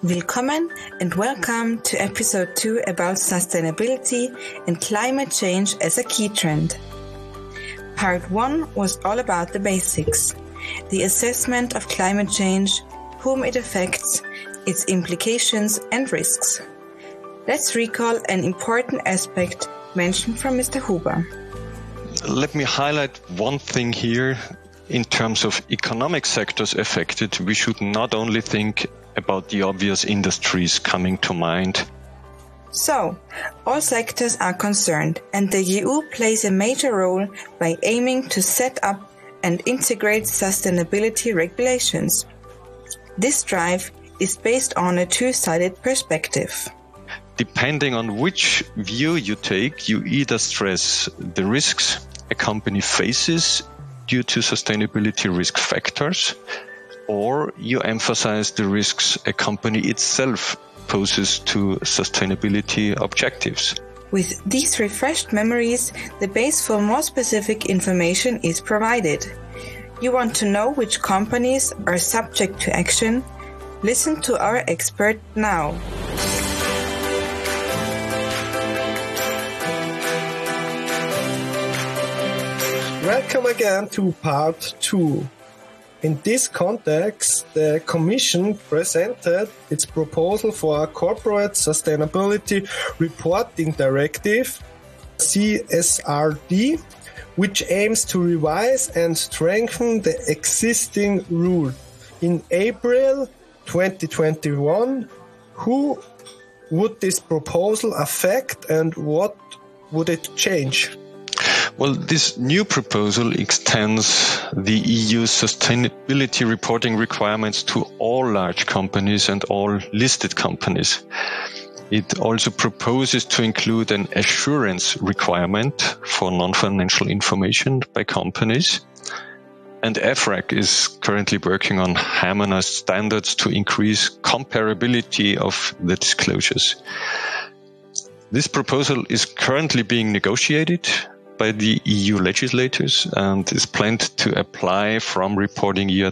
Willkommen and welcome to episode 2 about sustainability and climate change as a key trend. Part 1 was all about the basics, the assessment of climate change, whom it affects, its implications and risks. Let's recall an important aspect mentioned from Mr. Huber. Let me highlight one thing here. In terms of economic sectors affected, we should not only think about the obvious industries coming to mind. So, all sectors are concerned, and the EU plays a major role by aiming to set up and integrate sustainability regulations. This drive is based on a two-sided perspective. Depending on which view you take, you either stress the risks a company faces due to sustainability risk factors, or you emphasize the risks a company itself poses to sustainability objectives. With these refreshed memories, the base for more specific information is provided. You want to know which companies are subject to action? Listen to our expert now. Welcome again to part 2. In this context, the Commission presented its proposal for a Corporate Sustainability Reporting Directive, CSRD, which aims to revise and strengthen the existing rule. In April 2021, who would this proposal affect and what would it change? Well, this new proposal extends the EU's sustainability reporting requirements to all large companies and all listed companies. It also proposes to include an assurance requirement for non-financial information by companies. And EFRAG is currently working on harmonized standards to increase comparability of the disclosures. This proposal is currently being negotiated by the EU legislators and is planned to apply from reporting year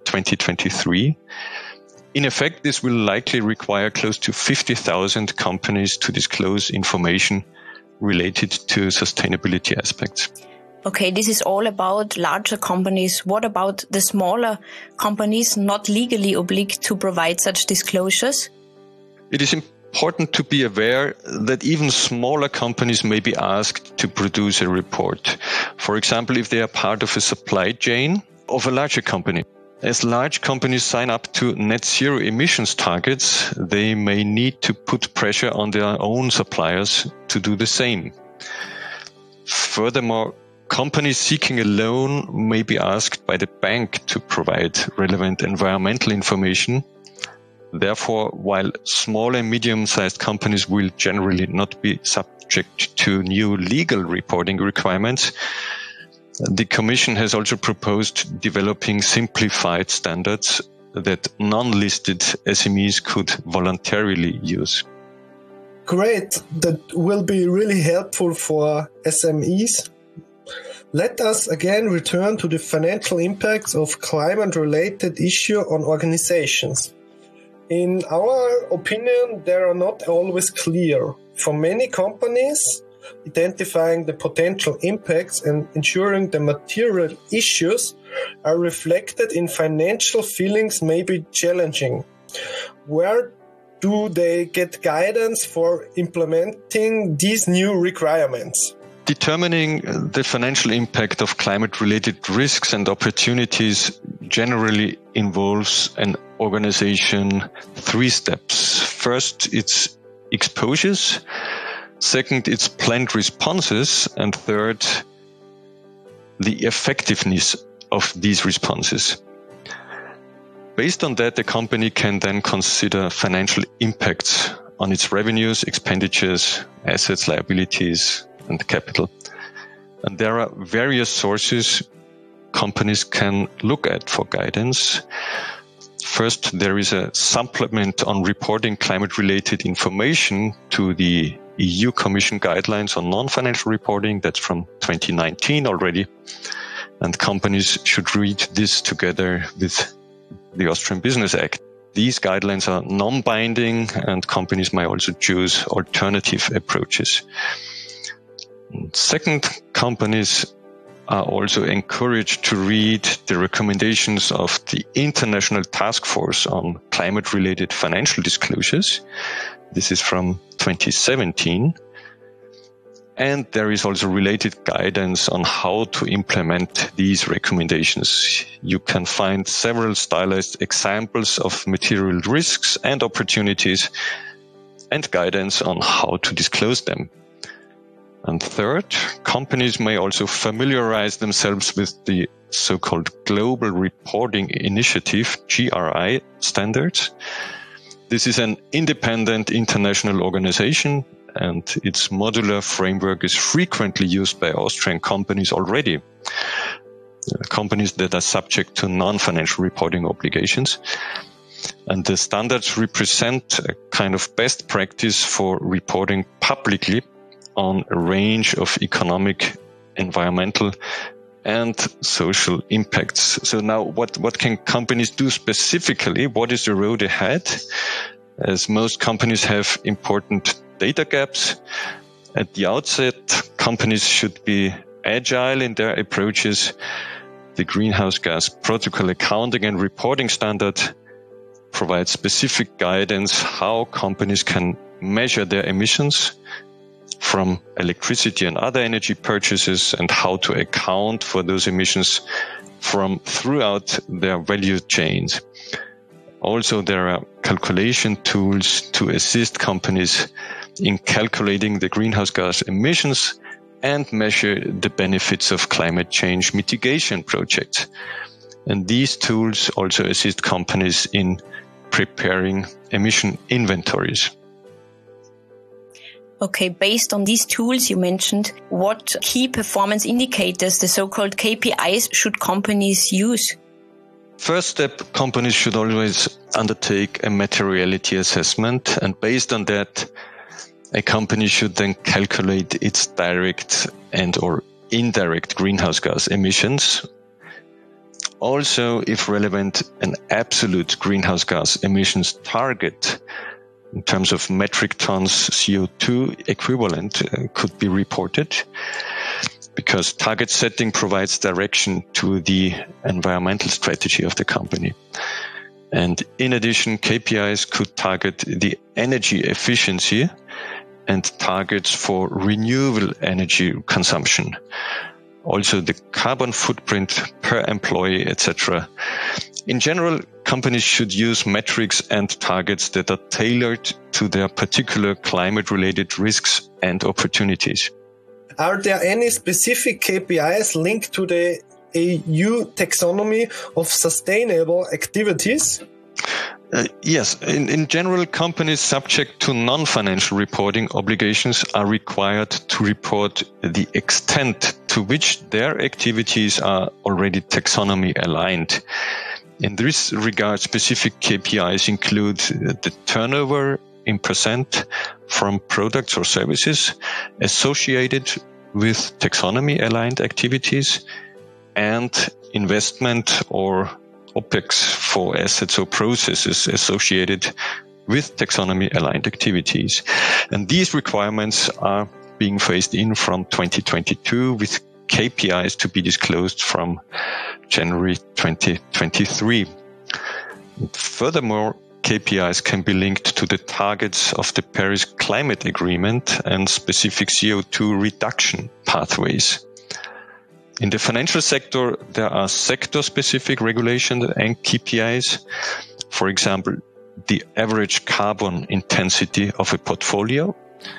2023. In effect, this will likely require close to 50,000 companies to disclose information related to sustainability aspects. Okay, this is all about larger companies. What about the smaller companies not legally obliged to provide such disclosures? It is important to be aware that even smaller companies may be asked to produce a report. For example, if they are part of a supply chain of a larger company. As large companies sign up to net zero emissions targets, they may need to put pressure on their own suppliers to do the same. Furthermore, companies seeking a loan may be asked by the bank to provide relevant environmental information. Therefore, while small and medium-sized companies will generally not be subject to new legal reporting requirements, the Commission has also proposed developing simplified standards that non-listed SMEs could voluntarily use. Great, that will be really helpful for SMEs. Let us again return to the financial impacts of climate-related issues on organizations. In our opinion, they are not always clear. For many companies, identifying the potential impacts and ensuring the material issues are reflected in financial figures may be challenging. Where do they get guidance for implementing these new requirements? Determining the financial impact of climate-related risks and opportunities generally involves an organization 3 steps. First, it's exposures. Second, it's planned responses. And third, the effectiveness of these responses. Based on that, the company can then consider financial impacts on its revenues, expenditures, assets, liabilities, and capital. And there are various sources companies can look at for guidance. First, there is a supplement on reporting climate-related information to the EU Commission guidelines on non-financial reporting. That's from 2019 already. And companies should read this together with the Austrian Business Act. These guidelines are non-binding, and companies may also choose alternative approaches. Second, companies are also encouraged to read the recommendations of the International Task Force on Climate-Related Financial Disclosures. This is from 2017. And there is also related guidance on how to implement these recommendations. You can find several stylized examples of material risks and opportunities and guidance on how to disclose them. And third, companies may also familiarize themselves with the so-called Global Reporting Initiative, GRI standards. This is an independent international organization, and its modular framework is frequently used by Austrian companies already, companies that are subject to non-financial reporting obligations. And the standards represent a kind of best practice for reporting publicly on a range of economic, environmental, and social impacts. So now what can companies do specifically? What is the road ahead? As most companies have important data gaps. At the outset, companies should be agile in their approaches. The Greenhouse Gas Protocol Accounting and Reporting Standard provides specific guidance how companies can measure their emissions from electricity and other energy purchases, and how to account for those emissions from throughout their value chains. Also, there are calculation tools to assist companies in calculating the greenhouse gas emissions and measure the benefits of climate change mitigation projects. And these tools also assist companies in preparing emission inventories. Okay, based on these tools you mentioned, what key performance indicators, the so-called KPIs, should companies use? First step, companies should always undertake a materiality assessment, and based on that, a company should then calculate its direct and or indirect greenhouse gas emissions. Also, if relevant, an absolute greenhouse gas emissions target in terms of metric tons CO2 equivalent could be reported, because target setting provides direction to the environmental strategy of the company. And in addition, KPIs could target the energy efficiency and targets for renewable energy consumption. Also the carbon footprint per employee, etc. In general, companies should use metrics and targets that are tailored to their particular climate-related risks and opportunities. Are there any specific KPIs linked to the EU taxonomy of sustainable activities? Yes. In general, companies subject to non-financial reporting obligations are required to report the extent to which their activities are already taxonomy aligned. In this regard, specific KPIs include the turnover in percent from products or services associated with taxonomy aligned activities, and investment or OPEX for assets or processes associated with taxonomy-aligned activities. And these requirements are being phased in from 2022, with KPIs to be disclosed from January 2023. And furthermore, KPIs can be linked to the targets of the Paris Climate Agreement and specific CO2 reduction pathways. In the financial sector, there are sector-specific regulations and KPIs. For example, the average carbon intensity of a portfolio.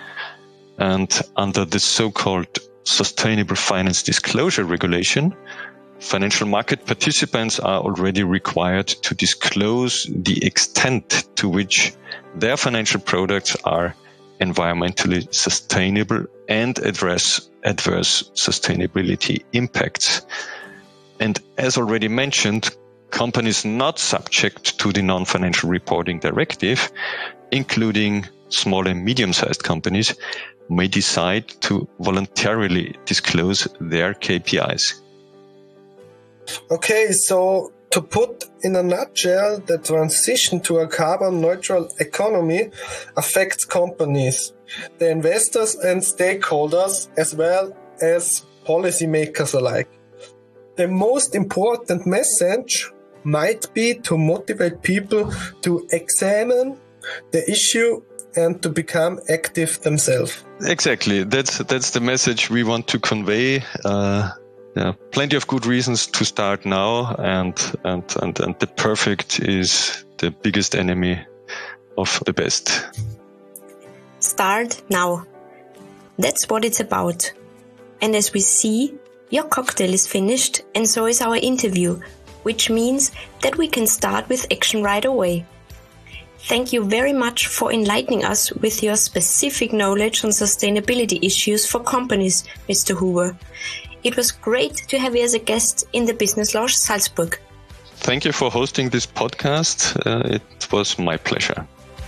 And under the so-called Sustainable Finance Disclosure Regulation, financial market participants are already required to disclose the extent to which their financial products are environmentally sustainable and address adverse sustainability impacts. And as already mentioned, companies not subject to the non-financial reporting directive, including small and medium-sized companies, may decide to voluntarily disclose their KPIs. Okay, so To put in a nutshell, the transition to a carbon-neutral economy affects companies, the investors and stakeholders, as well as policymakers alike. The most important message might be to motivate people to examine the issue and to become active themselves. Exactly. That's the message we want to convey. Plenty of good reasons to start now, and the perfect is the biggest enemy of the best. Start now. That's what it's about. And as we see, your cocktail is finished, and so is our interview, which means that we can start with action right away. Thank you very much for enlightening us with your specific knowledge on sustainability issues for companies, Mr. Huber. It was great to have you as a guest in the Business Lounge Salzburg. Thank you for hosting this podcast. It was my pleasure.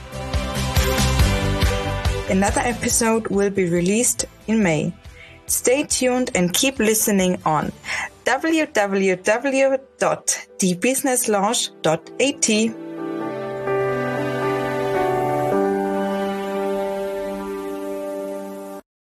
Another episode will be released in May. Stay tuned and keep listening on www.diebusinesslounge.at.